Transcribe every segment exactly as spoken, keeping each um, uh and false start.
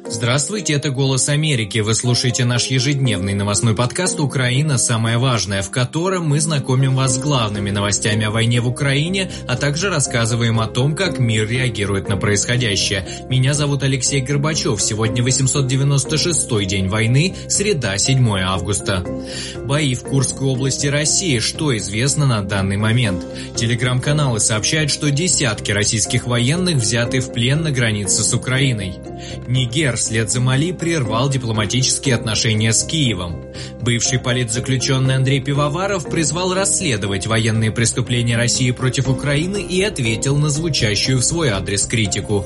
Здравствуйте, это «Голос Америки». Вы слушаете наш ежедневный новостной подкаст «Украина. Самое важное», в котором мы знакомим вас с главными новостями о войне в Украине, а также рассказываем о том, как мир реагирует на происходящее. Меня зовут Алексей Горбачев. Сегодня восемьсот девяносто шестой день войны, среда, седьмое августа. Бои в Курской области России. Что известно на данный момент? Телеграм-каналы сообщают, что десятки российских военных взяты в плен на границе с Украиной. Нигер вслед за Мали прервал дипломатические отношения с Киевом. Бывший политзаключенный Андрей Пивоваров призвал расследовать военные преступления России против Украины и ответил на звучащую в свой адрес критику.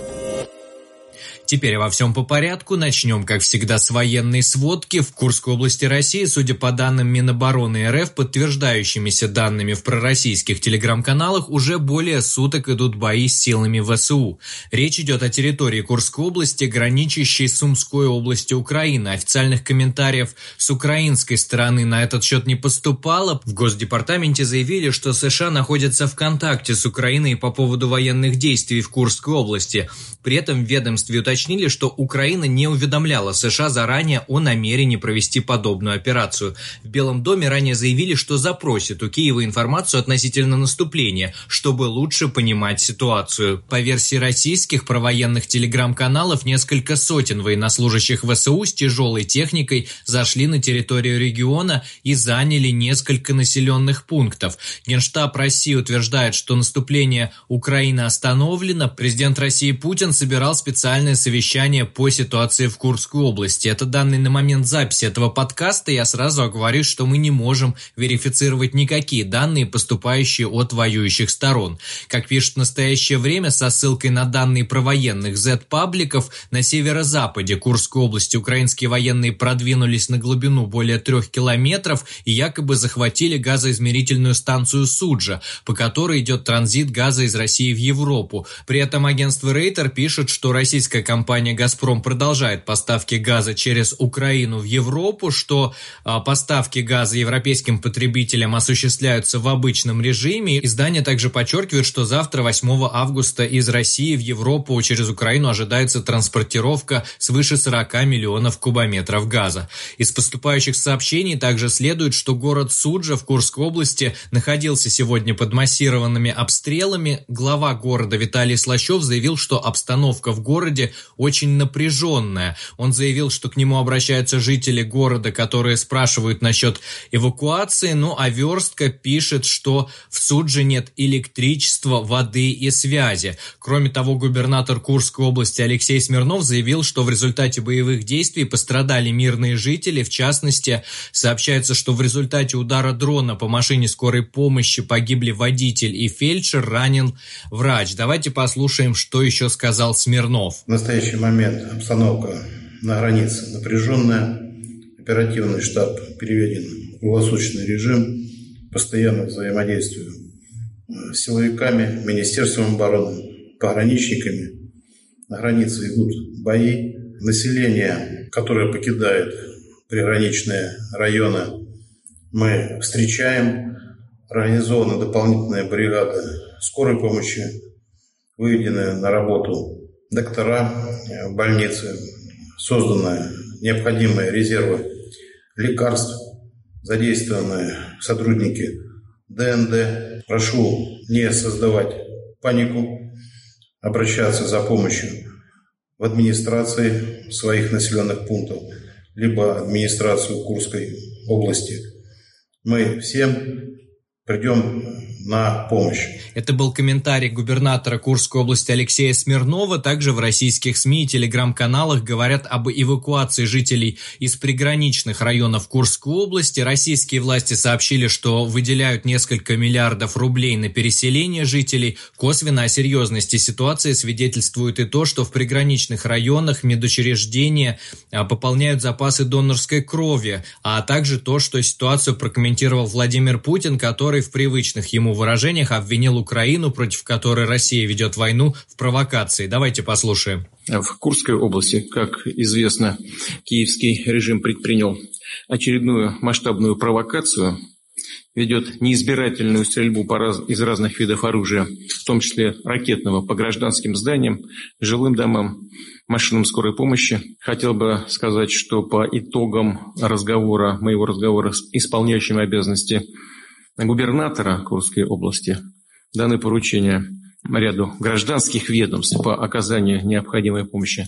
Теперь во всем по порядку. Начнем, как всегда, с военной сводки. В Курской области России, судя по данным Минобороны РФ, подтверждающимися данными в пророссийских телеграм-каналах, уже более суток идут бои с силами ВСУ. Речь идет о территории Курской области, граничащей с Сумской областью Украины. Официальных комментариев с украинской стороны на этот счет не поступало. В Госдепартаменте заявили, что США находятся в контакте с Украиной по поводу военных действий в Курской области. При этом в ведомстве уточнили, что Украина не уведомляла США заранее о намерении провести подобную операцию. В Белом доме ранее заявили, что запросят у Киева информацию относительно наступления, чтобы лучше понимать ситуацию. По версии российских провоенных телеграм-каналов, несколько сотен военнослужащих ВСУ с тяжелой техникой зашли на территорию региона и заняли несколько населенных пунктов. Генштаб России утверждает, что наступление Украины остановлено. Президент России Путин собирал специальное совещание по ситуации в Курской области. Это данные на момент записи этого подкаста. Я сразу оговорюсь, что мы не можем верифицировать никакие данные, поступающие от воюющих сторон. Как пишут в настоящее время, со ссылкой на данные провоенных зет-пабликов, на северо-западе Курской области украинские военные продвинулись на глубину более трех километров и якобы захватили газоизмерительную станцию Суджа, по которой идет транзит газа из России в Европу. При этом агентство Рейтер пишет, что российская компания «Газпром» продолжает поставки газа через Украину в Европу, что а, поставки газа европейским потребителям осуществляются в обычном режиме. Издание также подчеркивает, что завтра, восьмого августа, из России в Европу через Украину ожидается транспортировка свыше сорока миллионов кубометров газа. Из поступающих сообщений также следует, что город Суджа в Курской области находился сегодня под массированными обстрелами. Глава города Виталий Слащев заявил, что обстановка в городе очень напряженная. Он заявил, что к нему обращаются жители города, которые спрашивают насчет эвакуации. Ну а Верстка пишет, что в Судже нет электричества, воды и связи. Кроме того, губернатор Курской области Алексей Смирнов заявил, что в результате боевых действий пострадали мирные жители. В частности, сообщается, что в результате удара дрона по машине скорой помощи погибли водитель и фельдшер, ранен врач. Давайте послушаем, что еще сказал Смирнов. В настоящий момент обстановка на границе напряженная. Оперативный штаб переведен в круглосуточный режим. Постоянно взаимодействую с силовиками, Министерством обороны, пограничниками. На границе идут бои. Население, которое покидает приграничные районы, мы встречаем. Организованы дополнительные бригады скорой помощи, выведены на работу доктора в больнице, созданы необходимые резервы лекарств, задействованы сотрудники ДНД. Прошу не создавать панику, обращаться за помощью в администрации своих населенных пунктов, либо администрацию Курской области. Мы всем придем на помощь. Это был комментарий губернатора Курской области Алексея Смирнова. Также в российских СМИ и телеграм-каналах говорят об эвакуации жителей из приграничных районов Курской области. Российские власти сообщили, что выделяют несколько миллиардов рублей на переселение жителей. Косвенно о серьезности ситуации свидетельствует и то, что в приграничных районах медучреждения пополняют запасы донорской крови, а также то, что ситуацию прокомментировал Владимир Путин, который в привычных ему выражениях обвинил Украину, против которой Россия ведет войну, в провокации. Давайте послушаем. В Курской области, как известно, киевский режим предпринял очередную масштабную провокацию, ведет неизбирательную стрельбу по раз... из разных видов оружия, в том числе ракетного, по гражданским зданиям, жилым домам, машинам скорой помощи. Хотел бы сказать, что по итогам разговора, моего разговора с исполняющим обязанности губернатора Курской области даны поручения ряду гражданских ведомств по оказанию необходимой помощи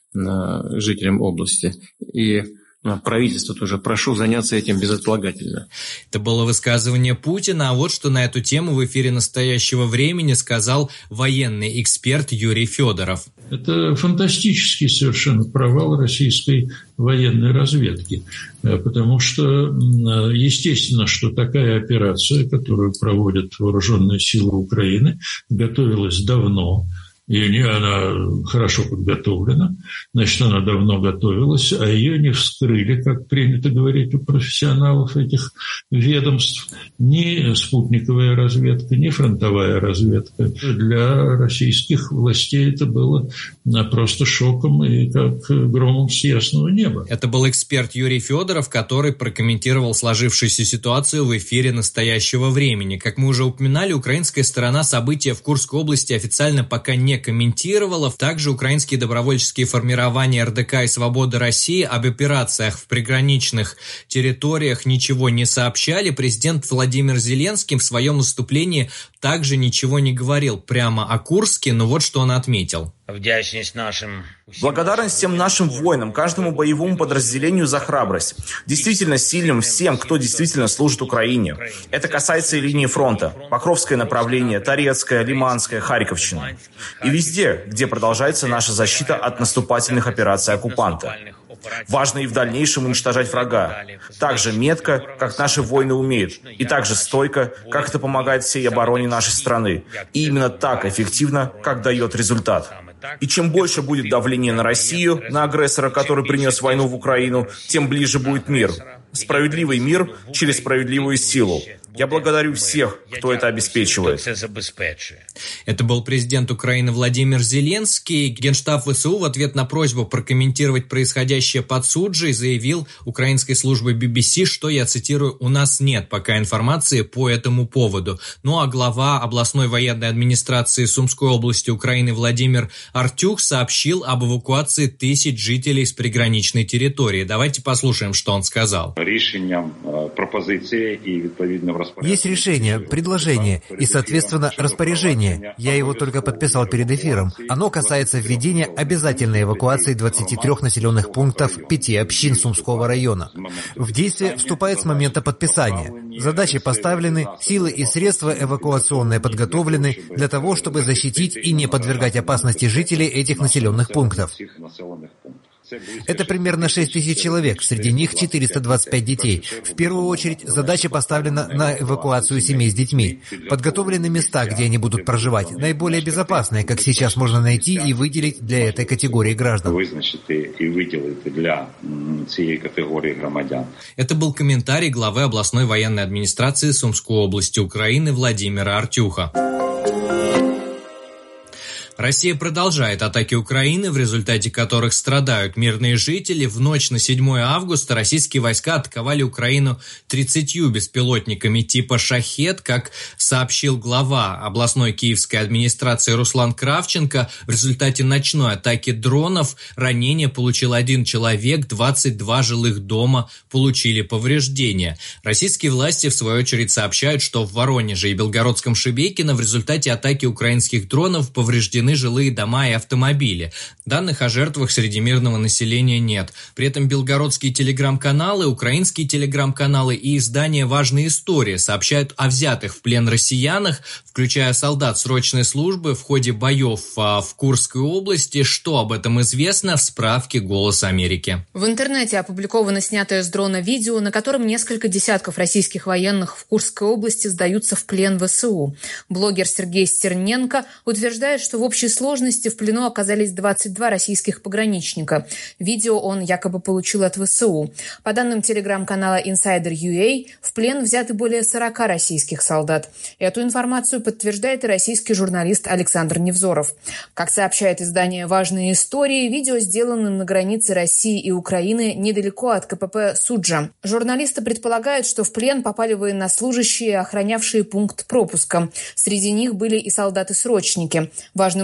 жителям области. И правительство тоже прошу заняться этим безотлагательно. Это было высказывание Путина, а вот что на эту тему в эфире «Настоящего времени» сказал военный эксперт Юрий Федоров. Это фантастический совершенно провал российской военной разведки, потому что естественно, что такая операция, которую проводят вооруженные силы Украины, готовилась давно. И она хорошо подготовлена, значит, она давно готовилась, а ее не вскрыли, как принято говорить у профессионалов этих ведомств, ни спутниковая разведка, ни фронтовая разведка. Для российских властей это было просто шоком и как громом с ясного неба. Это был эксперт Юрий Федоров, который прокомментировал сложившуюся ситуацию в эфире «Настоящего времени». Как мы уже упоминали, украинская сторона события в Курской области официально пока не комментировала. Также украинские добровольческие формирования эр дэ ка и «Свобода России» об операциях в приграничных территориях ничего не сообщали. Президент Владимир Зеленский в своем выступлении также ничего не говорил прямо о Курске, но вот что он отметил. Благодарность всем нашим воинам, каждому боевому подразделению за храбрость. Действительно сильным всем, кто действительно служит Украине. Это касается и линии фронта. Покровское направление, Торецкое, Лиманское, Харьковщина. И везде, где продолжается наша защита от наступательных операций оккупанта. Важно и в дальнейшем уничтожать врага. Так же метко, как наши воины умеют. И так же стойко, как это помогает всей обороне нашей страны. И именно так эффективно, как дает результат. И чем больше будет давление на Россию, на агрессора, который принес войну в Украину, тем ближе будет мир. Справедливый мир через справедливую силу. Я благодарю всех, кто это обеспечивает. Это был президент Украины Владимир Зеленский. Генштаб вэ эс у в ответ на просьбу прокомментировать происходящее под Суджей заявил украинской службе би би си, что, я цитирую, «у нас нет пока информации по этому поводу». Ну а глава областной военной администрации Сумской области Украины Владимир Артюх сообщил об эвакуации тысяч жителей с приграничной территории. Давайте послушаем, что он сказал. Решением, пропозиции и відповідно Есть решение, предложение и, соответственно, распоряжение. Я его только подписал перед эфиром. Оно касается введения обязательной эвакуации двадцати трёх населенных пунктов пяти общин Сумского района. В действие вступает с момента подписания. Задачи поставлены, силы и средства эвакуационные подготовлены для того, чтобы защитить и не подвергать опасности жителей этих населенных пунктов. Это примерно шесть тысяч человек, среди них четыреста двадцать пять детей. В первую очередь задача поставлена на эвакуацию семей с детьми. Подготовлены места, где они будут проживать, наиболее безопасные, как сейчас можно найти и выделить для этой категории граждан. Это был комментарий главы областной военной администрации Сумской области Украины Владимира Артюха. Россия продолжает атаки Украины, в результате которых страдают мирные жители. В ночь на седьмое августа российские войска атаковали Украину тридцатью беспилотниками типа «Шахед». Как сообщил глава областной киевской администрации Руслан Кравченко, в результате ночной атаки дронов ранения получил один человек, двадцать два жилых дома получили повреждения. Российские власти, в свою очередь, сообщают, что в Воронеже и Белгородском Шебекино в результате атаки украинских дронов повреждены жилые дома и автомобили. Данных о жертвах среди мирного населения нет. При этом белгородские телеграм-каналы, украинские телеграм-каналы и издания «Важные истории» сообщают о взятых в плен россиянах, включая солдат срочной службы в ходе боев в Курской области. Что об этом известно в справке «Голос Америки». В интернете опубликовано снятое с дрона видео, на котором несколько десятков российских военных в Курской области сдаются в плен вэ эс у. Блогер Сергей Стерненко утверждает, что в общем В общей сложности в плену оказались двадцать два российских пограничника. Видео он якобы получил от вэ эс у. По данным телеграм-канала Insider точка ю эй, в плен взяты более сорока российских солдат. Эту информацию подтверждает и российский журналист Александр Невзоров. Как сообщает издание «Важные истории», видео сделано на границе России и Украины недалеко от ка пэ пэ Суджа. Журналисты предполагают, что в плен попали военнослужащие, охранявшие пункт пропуска. Среди них были и солдаты-срочники. Важным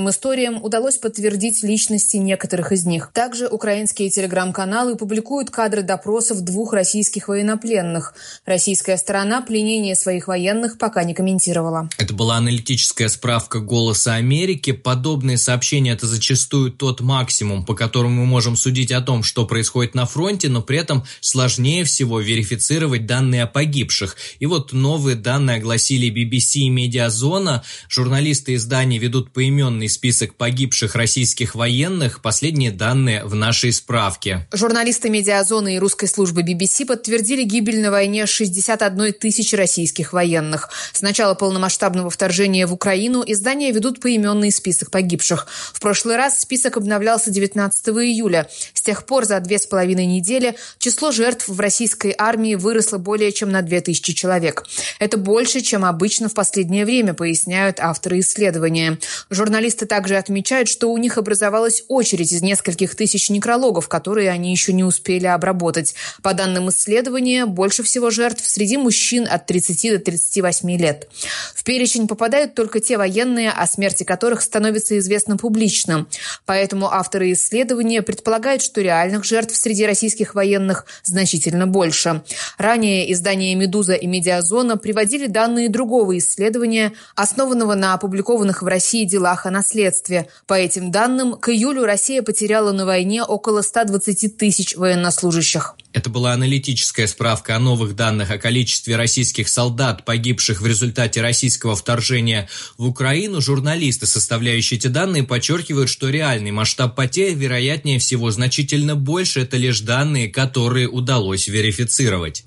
различным историям удалось подтвердить личности некоторых из них. Также украинские телеграм-каналы публикуют кадры допросов двух российских военнопленных. Российская сторона пленение своих военных пока не комментировала. Это была аналитическая справка «Голоса Америки». Подобные сообщения – это зачастую тот максимум, по которому мы можем судить о том, что происходит на фронте, но при этом сложнее всего верифицировать данные о погибших. И вот новые данные огласили би би си и Медиазона. Журналисты изданий ведут поименный список погибших российских военных. Последние данные в нашей справке. Журналисты Медиазона и русской службы би би си подтвердили гибель на войне шестьдесят одной тысячи российских военных. С начала полномасштабного вторжения в Украину издания ведут поименный список погибших. В прошлый раз список обновлялся девятнадцатого июля. С тех пор за две с половиной недели число жертв в российской армии выросло более чем на две тысячи человек. Это больше, чем обычно в последнее время, поясняют авторы исследования. Журналисты также отмечают, что у них образовалась очередь из нескольких тысяч некрологов, которые они еще не успели обработать. По данным исследования, больше всего жертв среди мужчин от тридцати до тридцати восьми лет. В перечень попадают только те военные, о смерти которых становится известно публично. Поэтому авторы исследования предполагают, что реальных жертв среди российских военных значительно больше. Ранее издания «Медуза» и «Медиазона» приводили данные другого исследования, основанного на опубликованных в России делах о наследстве. По этим данным, к июлю Россия потеряла на войне около ста двадцати тысяч военнослужащих. Это была аналитическая справка о новых данных о количестве российских солдат, погибших в результате российского вторжения в Украину. Журналисты, составляющие эти данные, подчеркивают, что реальный масштаб потерь, вероятнее всего, значительно больше. Это лишь данные, которые удалось верифицировать.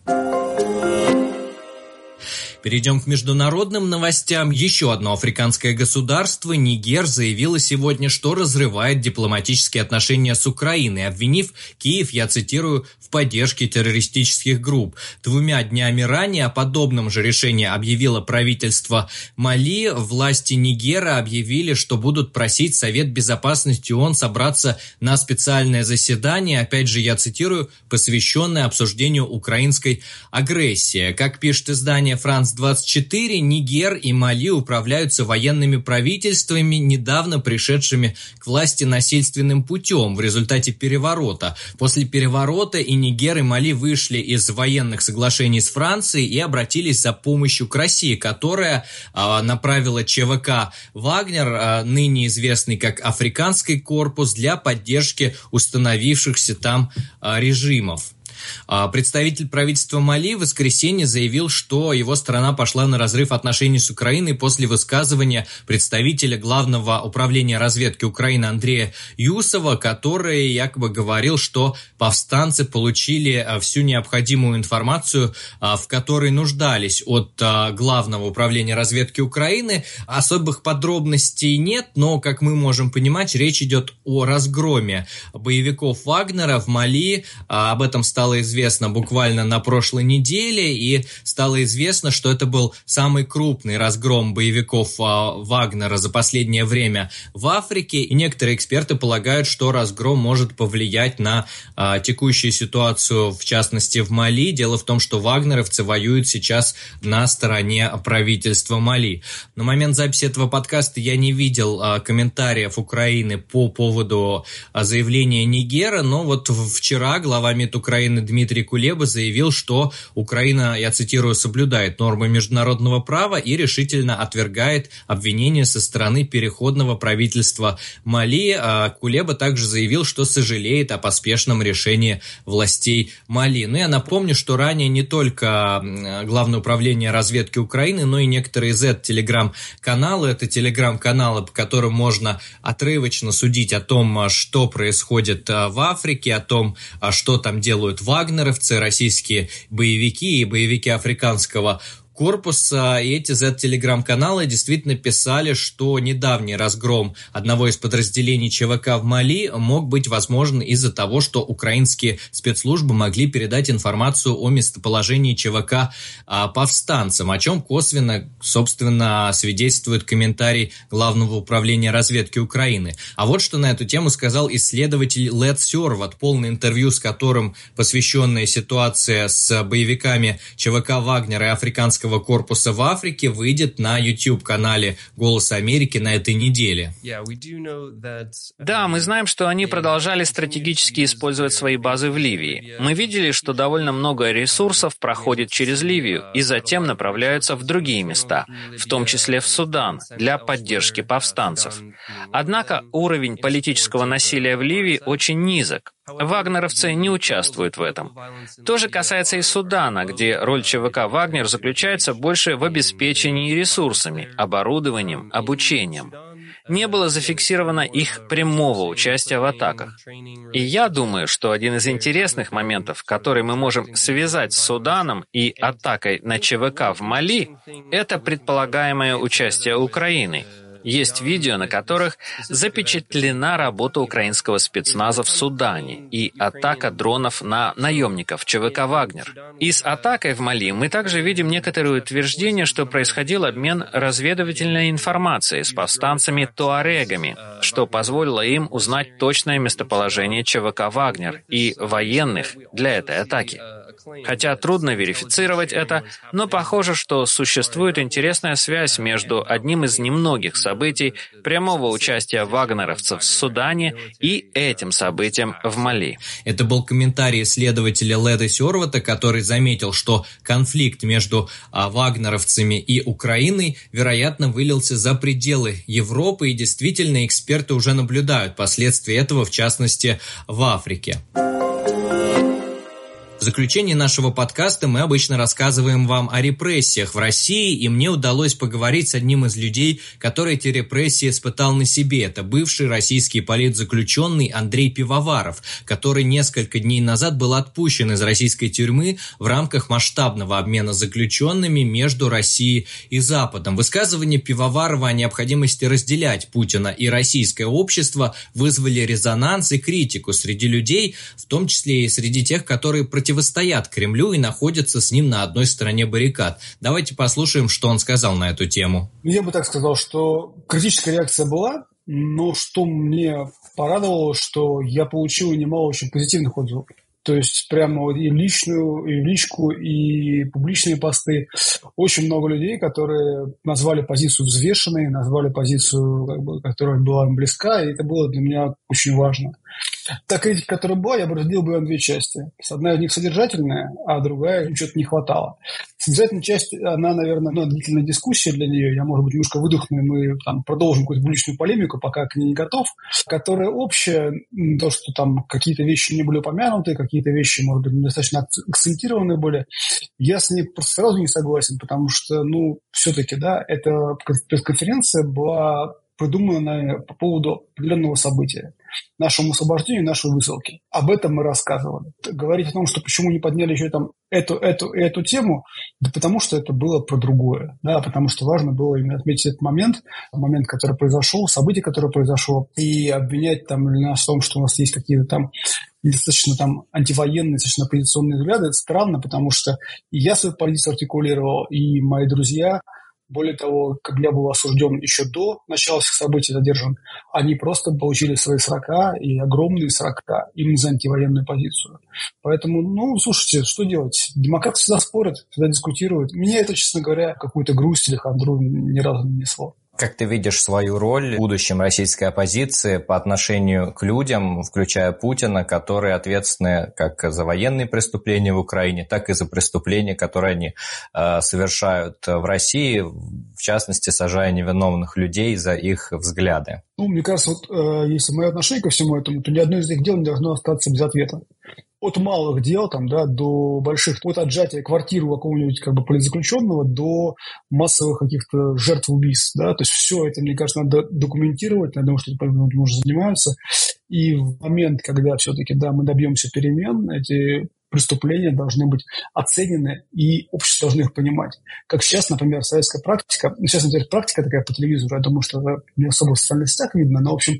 Перейдем к международным новостям. Еще одно африканское государство, Нигер, заявило сегодня, что разрывает дипломатические отношения с Украиной, обвинив Киев, я цитирую, в поддержке террористических групп. Двумя днями ранее о подобном же решении объявило правительство Мали. Власти Нигера объявили, что будут просить Совет Безопасности ООН собраться на специальное заседание, опять же, я цитирую, посвященное обсуждению украинской агрессии. Как пишет издание «Франс двадцать четыре», Нигер и Мали управляются военными правительствами, недавно пришедшими к власти насильственным путем в результате переворота. После переворота и Нигер, и Мали вышли из военных соглашений с Францией и обратились за помощью к России, которая э, направила ЧВК «Вагнер», э, ныне известный как Африканский корпус, для поддержки установившихся там э, режимов. Представитель правительства Мали в воскресенье заявил, что его страна пошла на разрыв отношений с Украиной после высказывания представителя Главного управления разведки Украины Андрея Юсова, который якобы говорил, что повстанцы получили всю необходимую информацию, в которой нуждались от Главного управления разведки Украины. Особых подробностей нет, но, как мы можем понимать, речь идет о разгроме боевиков Вагнера в Мали. Об этом стало известно буквально на прошлой неделе, и стало известно, что это был самый крупный разгром боевиков а, Вагнера за последнее время в Африке, и некоторые эксперты полагают, что разгром может повлиять на а, текущую ситуацию, в частности в Мали. Дело в том, что вагнеровцы воюют сейчас на стороне правительства Мали. На момент записи этого подкаста я не видел а, комментариев Украины по поводу а, заявления Нигера, но вот вчера глава МИД Украины Дмитрий Кулеба заявил, что Украина, я цитирую, соблюдает нормы международного права и решительно отвергает обвинения со стороны переходного правительства Мали. Кулеба также заявил, что сожалеет о поспешном решении властей Мали. Но я напомню, что ранее не только Главное управление разведки Украины, но и некоторые зет-телеграм-каналы, это телеграм-каналы, по которым можно отрывочно судить о том, что происходит в Африке, о том, что там делают вагнеровцы, российские боевики и боевики африканского корпуса, и эти зет-телеграм-каналы действительно писали, что недавний разгром одного из подразделений ЧВК в Мали мог быть возможен из-за того, что украинские спецслужбы могли передать информацию о местоположении ЧВК а, повстанцам, о чем косвенно, собственно, свидетельствует комментарий Главного управления разведки Украины. А вот что на эту тему сказал исследователь Лед Сёрват, полное интервью с которым, посвященное ситуации с боевиками ЧВК Вагнера и Африканского вагнеровского корпуса в Африке выйдет на YouTube-канале «Голос Америки» на этой неделе. Да, мы знаем, что они продолжали стратегически использовать свои базы в Ливии. Мы видели, что довольно много ресурсов проходит через Ливию и затем направляются в другие места, в том числе в Судан, для поддержки повстанцев. Однако уровень политического насилия в Ливии очень низок. Вагнеровцы не участвуют в этом. То же касается и Судана, где роль ЧВК «Вагнер» заключается больше в обеспечении ресурсами, оборудованием, обучением. Не было зафиксировано их прямого участия в атаках. И я думаю, что один из интересных моментов, который мы можем связать с Суданом и атакой на ЧВК в Мали, это предполагаемое участие Украины. Есть видео, на которых запечатлена работа украинского спецназа в Судане и атака дронов на наемников ЧВК «Вагнер». И с атакой в Мали мы также видим некоторые утверждения, что происходил обмен разведывательной информацией с повстанцами-туарегами, что позволило им узнать точное местоположение ЧВК «Вагнер» и военных для этой атаки. Хотя трудно верифицировать это, но похоже, что существует интересная связь между одним из немногих событий прямого участия вагнеровцев в Судане и этим событием в Мали. Это был комментарий исследователя Леда Сёрвата, который заметил, что конфликт между а, вагнеровцами и Украиной, вероятно, вылился за пределы Европы, и действительно эксперты уже наблюдают последствия этого, в частности, в Африке. В заключении нашего подкаста мы обычно рассказываем вам о репрессиях в России, и мне удалось поговорить с одним из людей, который эти репрессии испытал на себе. Это бывший российский политзаключенный Андрей Пивоваров, который несколько дней назад был отпущен из российской тюрьмы в рамках масштабного обмена заключенными между Россией и Западом. Высказывания Пивоварова о необходимости разделять Путина и российское общество вызвали резонанс и критику среди людей, в том числе и среди тех, которые противостоят противостоят Кремлю и находятся с ним на одной стороне баррикад. Давайте послушаем, что он сказал на эту тему. Я бы так сказал, что критическая реакция была, но что мне порадовало, что я получил немало очень позитивных отзывов. То есть прямо и личную, и личку, и публичные посты. Очень много людей, которые назвали позицию взвешенной, назвали позицию, как бы, которая была им близка, и это было для меня очень важно. Та критика, которая была, я бы разделил бы ее на две части. Одна из них содержательная, а другая чего-то не хватало. Содержательная часть, она, наверное, ну, длительная дискуссия для нее. Я, может быть, немножко выдохну, и мы там продолжим какую-то публичную полемику, пока к ней не готов. Которая общая, то, что там какие-то вещи не были упомянуты, какие-то вещи, может быть, недостаточно акцентированы были. Я с ней просто сразу не согласен, потому что, ну, все-таки, да, эта пресс-конференция была придумана по поводу определенного события. Нашему освобождению, нашей высылки. Об этом мы рассказывали. Говорить о том, что почему не подняли еще там эту, эту, эту тему, да потому что это было про другое. Да, потому что важно было именно отметить этот момент, момент, который произошел, событие, которое произошло, и обвинять там нас в том, что у нас есть какие-то там достаточно там антивоенные, достаточно оппозиционные взгляды. Это странно, потому что и я свою позицию артикулировал, и мои друзья. Более того, как я был осужден еще до начала всех событий, задержан, они просто получили свои срока, и огромные срока, именно за антивоенную позицию. Поэтому, ну, слушайте, что делать? Демократы всегда спорят, всегда дискутируют. Меня это, честно говоря, какую-то грусть или хандру ни разу не несло. Как ты видишь свою роль в будущем российской оппозиции по отношению к людям, включая Путина, которые ответственны как за военные преступления в Украине, так и за преступления, которые они э, совершают в России, в частности, сажая невиновных людей за их взгляды? Ну, мне кажется, вот э, если мое отношение ко всему этому, то ни одно из этих дел не должно остаться без ответа. От малых дел там, да, до больших, от отжатия квартиры у какого-нибудь как бы политзаключенного до массовых каких-то жертв убийств. Да? То есть все это, мне кажется, надо документировать, я думаю, что этим уже занимаются. И в момент, когда все-таки да, мы добьемся перемен, эти преступления должны быть оценены, и общество должно их понимать. Как сейчас, например, советская практика, ну, сейчас, например, практика такая по телевизору, я думаю, что это не особо в социальных сетях видно, но, в общем,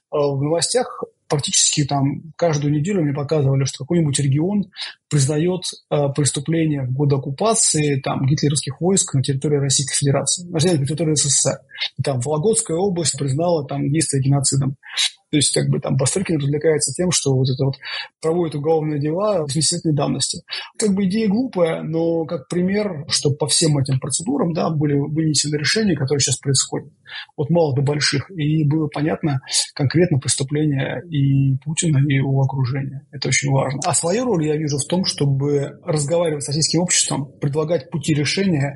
в новостях практически там каждую неделю мне показывали, что какой-нибудь регион признает э, преступления в годы оккупации там, гитлеровских войск на территории Российской Федерации, на территории СССР. И, там Вологодская область признала там действие геноцидом. То есть, как бы там Бастрыкин развлекается тем, что вот это вот проводит уголовные дела восьмидесятилетней давности. Как бы идея глупая, но как пример, что по всем этим процедурам, да, были вынесены решения, которые сейчас происходят. От малых до больших. И было понятно конкретно преступление и Путина, и его окружения. Это очень важно. А свою роль я вижу в том, чтобы разговаривать с российским обществом, предлагать пути решения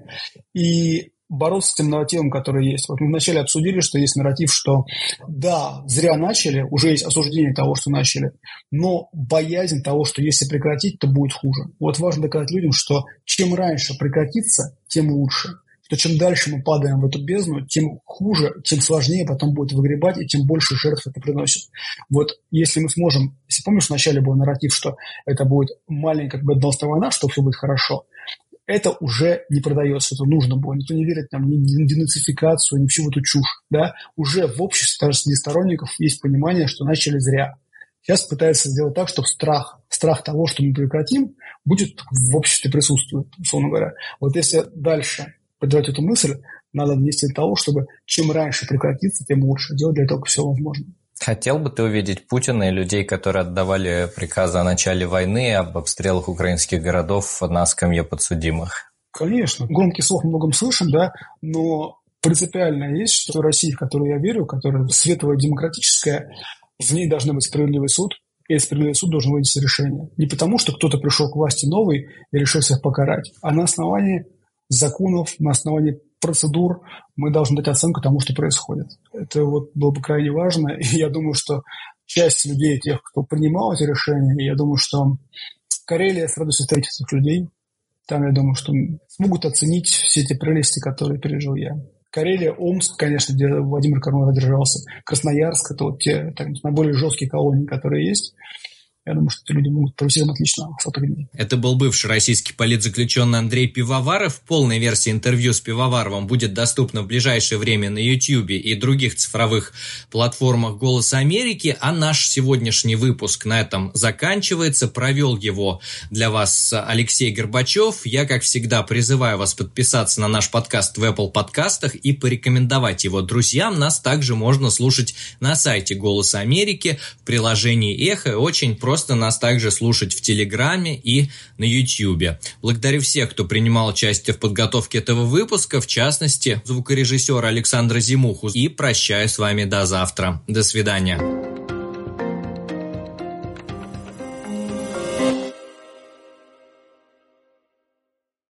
и бороться с тем нарративом, который есть. Вот мы вначале обсудили, что есть нарратив, что да, зря начали, уже есть осуждение того, что начали, но боязнь того, что если прекратить, то будет хуже. Вот важно доказать людям, что чем раньше прекратится, тем лучше. Что чем дальше мы падаем в эту бездну, тем хуже, тем сложнее потом будет выгребать, и тем больше жертв это приносит. Вот если мы сможем, если помнишь, вначале был нарратив, что это будет маленькая победоносная война, что все будет хорошо, это уже не продается, это нужно было. Никто не верит нам ни в денацификацию, ни в всю эту чушь. Да? Уже в обществе, даже среди сторонников, есть понимание, что начали зря. Сейчас пытаются сделать так, чтобы страх, страх того, что мы прекратим, будет в обществе присутствовать, условно говоря. Вот если дальше подавать эту мысль, надо донести до того, чтобы чем раньше прекратиться, тем лучше. Делать для этого все возможно. Хотел бы ты увидеть Путина и людей, которые отдавали приказы о начале войны, об обстрелах украинских городов на скамье подсудимых? Конечно. Громкий слов многом слышим, да, но принципиально есть, что Россия, в которую я верю, которая светлая, демократическая, в ней должен быть справедливый суд, и справедливый суд должен вынести решение. Не потому, что кто-то пришел к власти новый и решил всех покарать, а на основании законов, на основании процедур мы должны дать оценку тому, что происходит. Это вот было бы крайне важно, и я думаю, что часть людей, тех, кто принимал эти решения, я думаю, что Карелия с радостью встретит этих людей. Там, я думаю, что смогут оценить все эти прелести, которые пережил я. Карелия, Омск, конечно, где Владимир Карманов держался, Красноярск, это вот те так, наиболее жесткие колонии, которые есть. Я думаю, что эти люди могут провести там отлично соток дней. Это был бывший российский политзаключенный Андрей Пивоваров. Полная версия интервью с Пивоваровым будет доступна в ближайшее время на YouTube и других цифровых платформах «Голоса Америки». А наш сегодняшний выпуск на этом заканчивается. Провел его для вас Алексей Горбачев. Я, как всегда, призываю вас подписаться на наш подкаст в Apple подкастах и порекомендовать его друзьям. Нас также можно слушать на сайте «Голоса Америки» в приложении «Эхо». Очень просто. Просто нас также слушать в Телеграме и на Ютьюбе. Благодарю всех, кто принимал участие в подготовке этого выпуска, в частности, звукорежиссера Александра Зимуху. И прощаюсь с вами до завтра. До свидания.